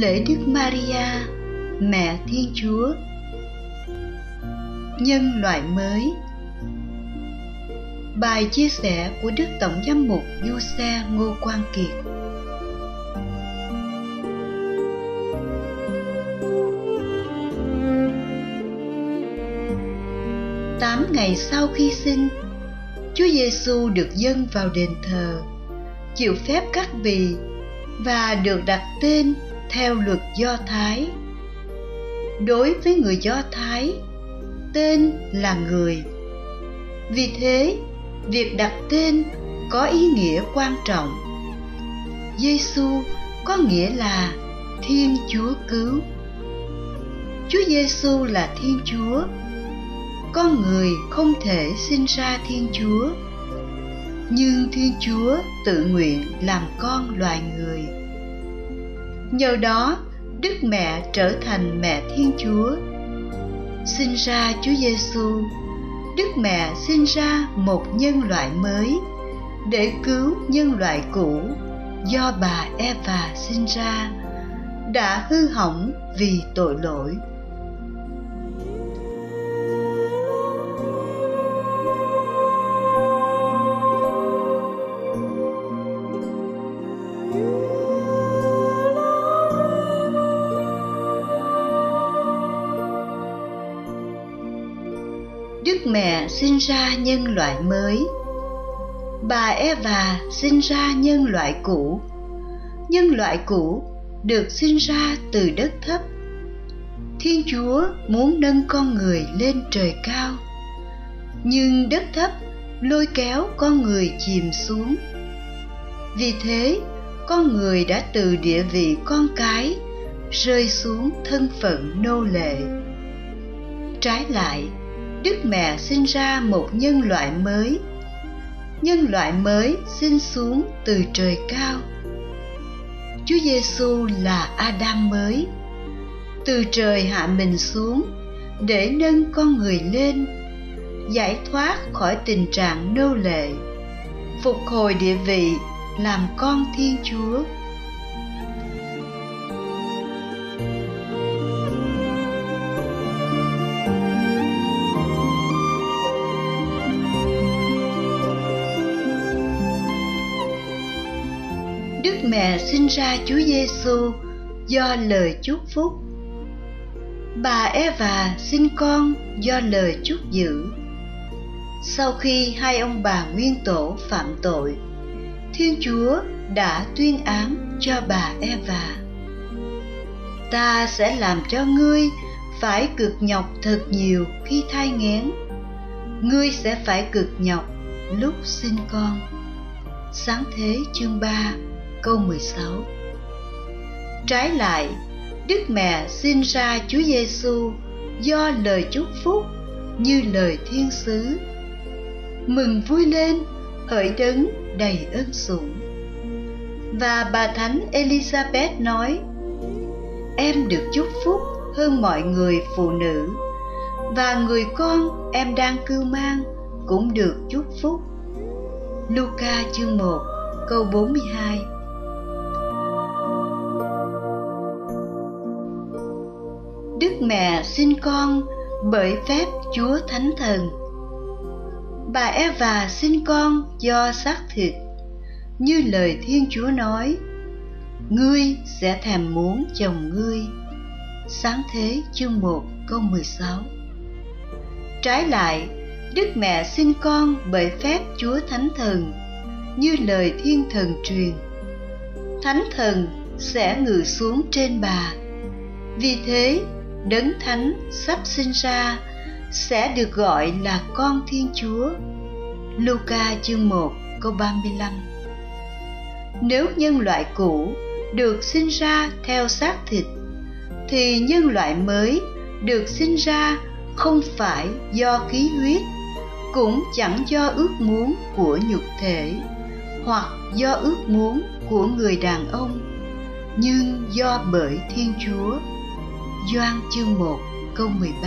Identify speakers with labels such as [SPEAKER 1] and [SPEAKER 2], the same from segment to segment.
[SPEAKER 1] Lễ Đức Maria, Mẹ Thiên Chúa. Nhân loại mới. Bài chia sẻ của Đức Tổng Giám mục Du Xe Ngô Quang Kiệt. Tám ngày sau khi sinh, Chúa Giêsu được dâng vào đền thờ, chịu phép cắt bì và được đặt tên theo luật Do Thái. Đối với người Do Thái, tên là người. Vì thế, việc đặt tên có ý nghĩa quan trọng. Giêsu có nghĩa là Thiên Chúa cứu. Chúa Giêsu là Thiên Chúa. Con người không thể sinh ra Thiên Chúa, nhưng Thiên Chúa tự nguyện làm con loài người. Nhờ đó, Đức Mẹ trở thành Mẹ Thiên Chúa. Sinh ra Chúa Giêsu, Đức Mẹ sinh ra một nhân loại mới để cứu nhân loại cũ do bà Eva sinh ra, đã hư hỏng vì tội lỗi. Đức Mẹ sinh ra nhân loại mới. Bà Eva sinh ra nhân loại cũ. Nhân loại cũ được sinh ra từ đất thấp. Thiên Chúa muốn nâng con người lên trời cao, nhưng đất thấp lôi kéo con người chìm xuống. Vì thế, con người đã từ địa vị con cái rơi xuống thân phận nô lệ. Trái lại, Đức Mẹ sinh ra một nhân loại mới. Nhân loại mới sinh xuống từ trời cao. Chúa Giêsu là Adam mới, từ trời hạ mình xuống để nâng con người lên, giải thoát khỏi tình trạng nô lệ, phục hồi địa vị làm con Thiên Chúa. Đức Mẹ sinh ra Chúa Giêsu do lời chúc phúc. Bà Eva sinh con do lời chúc giữ. Sau khi hai ông bà nguyên tổ phạm tội, Thiên Chúa đã tuyên án cho bà Eva: ta sẽ làm cho ngươi phải cực nhọc thật nhiều khi thai nghén. Ngươi sẽ phải cực nhọc lúc sinh con. Sáng thế chương 3 câu 16. Trái lại, Đức Mẹ sinh ra Chúa Giêsu do lời chúc phúc như lời thiên sứ: mừng vui lên, hỡi đấng đầy ơn sủng. Và bà Thánh Elizabeth nói: em được chúc phúc hơn mọi người phụ nữ, và người con em đang cưu mang cũng được chúc phúc. Luca chương 1 câu 42. Đức Mẹ sinh con bởi phép Chúa Thánh Thần. Bà Eva sinh con do xác thịt, như lời Thiên Chúa nói: ngươi sẽ thèm muốn chồng ngươi. Sáng thế chương 1 câu 16. Trái lại, Đức Mẹ sinh con bởi phép Chúa Thánh Thần, như lời Thiên Thần truyền: Thánh Thần sẽ ngự xuống trên bà. Vì thế, Đấng Thánh sắp sinh ra sẽ được gọi là con Thiên Chúa. Luca chương 1 câu 35. Nếu nhân loại cũ được sinh ra theo xác thịt, thì nhân loại mới được sinh ra không phải do khí huyết, cũng chẳng do ước muốn của nhục thể hoặc do ước muốn của người đàn ông, nhưng do bởi Thiên Chúa. Gioan chương 1 câu 13.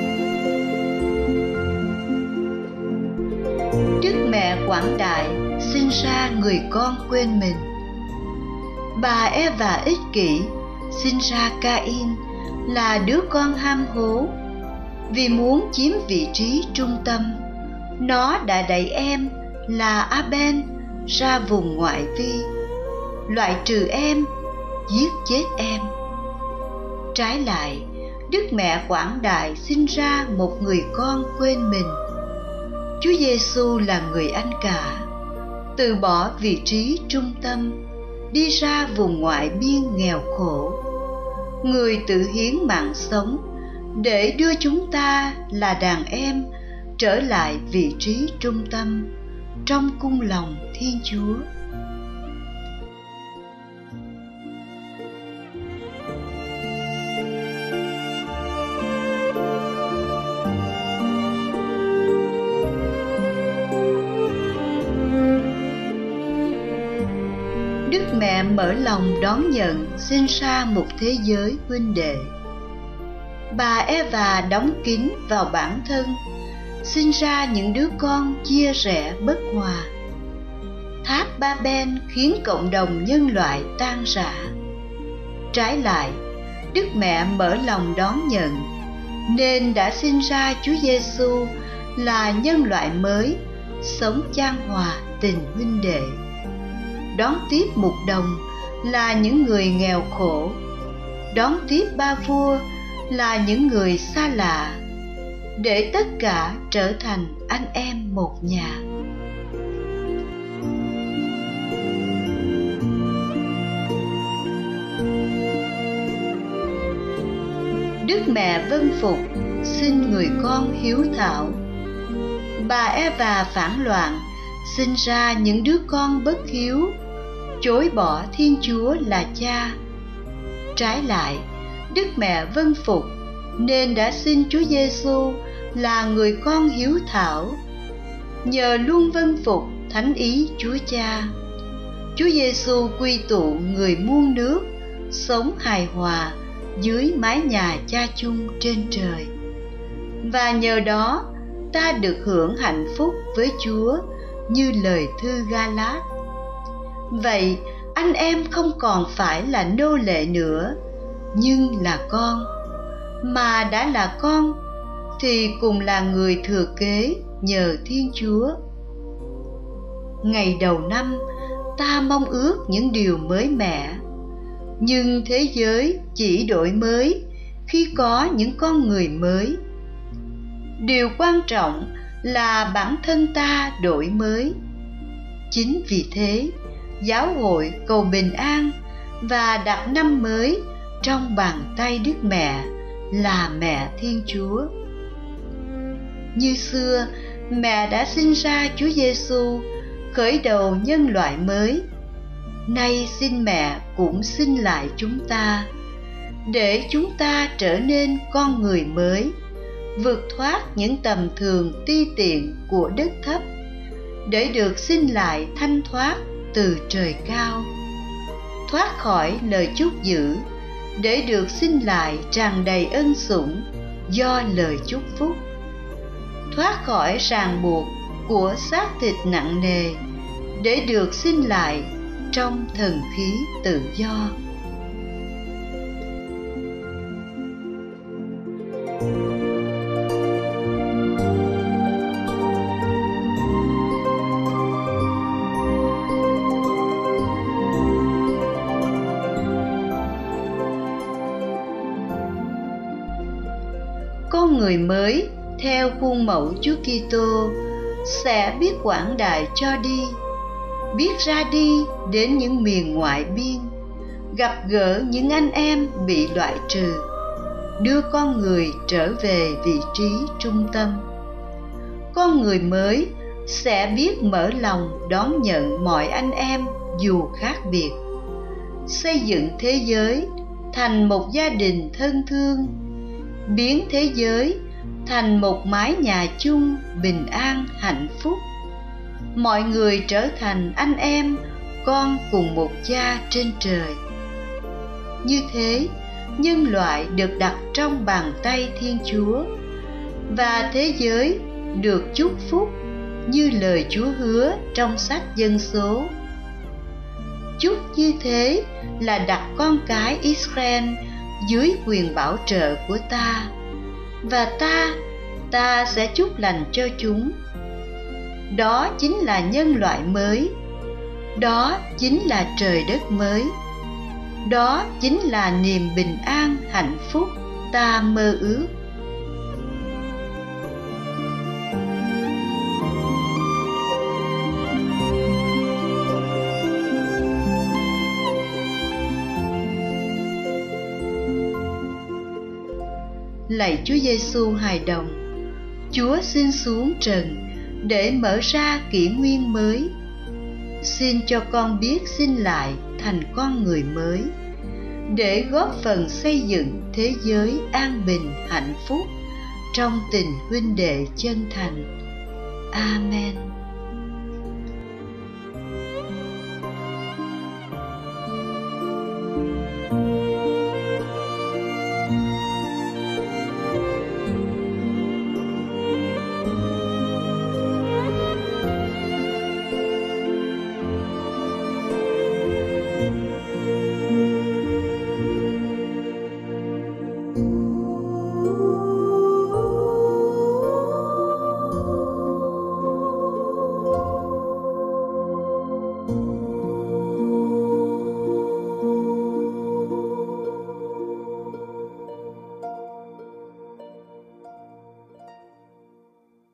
[SPEAKER 1] Đức Mẹ quảng đại sinh ra người con quên mình. Bà Eva ích kỷ sinh ra Cain là đứa con ham hố. Vì muốn chiếm vị trí trung tâm, nó đã đẩy em là Abel ra vùng ngoại vi, loại trừ em, giết chết em. Trái lại, Đức Mẹ Quảng Đại sinh ra một người con quên mình. Chúa Giêsu là người anh cả, từ bỏ vị trí trung tâm, đi ra vùng ngoại biên nghèo khổ. Người tự hiến mạng sống để đưa chúng ta là đàn em trở lại vị trí trung tâm trong cung lòng Thiên Chúa. Đức Mẹ mở lòng đón nhận sinh ra một thế giới huynh đệ. Bà Eva đóng kín vào bản thân, sinh ra những đứa con chia rẽ bất hòa. Tháp Ba-ben khiến cộng đồng nhân loại tan rã. Trái lại, Đức Mẹ mở lòng đón nhận, nên đã sinh ra Chúa Giêsu là nhân loại mới, sống chan hòa tình huynh đệ. Đón tiếp mục đồng là những người nghèo khổ, đón tiếp ba vua là những người xa lạ, để tất cả trở thành anh em một nhà. Đức Mẹ vâng phục, sinh người con hiếu thảo. Bà Eva phản loạn, sinh ra những đứa con bất hiếu, chối bỏ Thiên Chúa là cha. Trái lại, Đức Mẹ vâng phục, nên đã sinh Chúa Giêsu là người con hiếu thảo. Nhờ luôn vâng phục thánh ý Chúa Cha, Chúa Giêsu quy tụ người muôn nước, sống hài hòa dưới mái nhà cha chung trên trời. Và nhờ đó, ta được hưởng hạnh phúc với Chúa như lời thư Ga-lát. Vậy, anh em không còn phải là nô lệ nữa, nhưng là con. Mà đã là con, thì cùng là người thừa kế nhờ Thiên Chúa. Ngày đầu năm, ta mong ước những điều mới mẻ, nhưng thế giới chỉ đổi mới khi có những con người mới. Điều quan trọng là bản thân ta đổi mới. Chính vì thế, giáo hội cầu bình an và đặt năm mới trong bàn tay Đức Mẹ là Mẹ Thiên Chúa. Như xưa, Mẹ đã sinh ra Chúa Giêsu, khởi đầu nhân loại mới. Nay xin Mẹ cũng sinh lại chúng ta, để chúng ta trở nên con người mới, vượt thoát những tầm thường ti tiện của đất thấp, để được sinh lại thanh thoát từ trời cao, thoát khỏi lời chúc giữ, để được sinh lại tràn đầy ân sủng do lời chúc phúc, thoát khỏi ràng buộc của xác thịt nặng nề, để được sinh lại trong thần khí tự do. Con người mới theo khuôn mẫu Chúa Kitô sẽ biết quảng đại cho đi, biết ra đi đến những miền ngoại biên, gặp gỡ những anh em bị loại trừ, đưa con người trở về vị trí trung tâm. Con người mới sẽ biết mở lòng đón nhận mọi anh em dù khác biệt, xây dựng thế giới thành một gia đình thân thương, biến thế giới thành một mái nhà chung bình an hạnh phúc. Mọi người trở thành anh em, con cùng một cha trên trời. Như thế, nhân loại được đặt trong bàn tay Thiên Chúa, và thế giới được chúc phúc như lời Chúa hứa trong sách Dân Số. Chúc như thế là đặt con cái Israel dưới quyền bảo trợ của ta, và ta sẽ chúc lành cho chúng. Đó chính là nhân loại mới, đó chính là trời đất mới, đó chính là niềm bình an hạnh phúc ta mơ ước. Lạy Chúa Giêsu hài đồng, Chúa xin xuống trần để mở ra kỷ nguyên mới. Xin cho con biết xin lại thành con người mới, để góp phần xây dựng thế giới an bình hạnh phúc trong tình huynh đệ chân thành. Amen.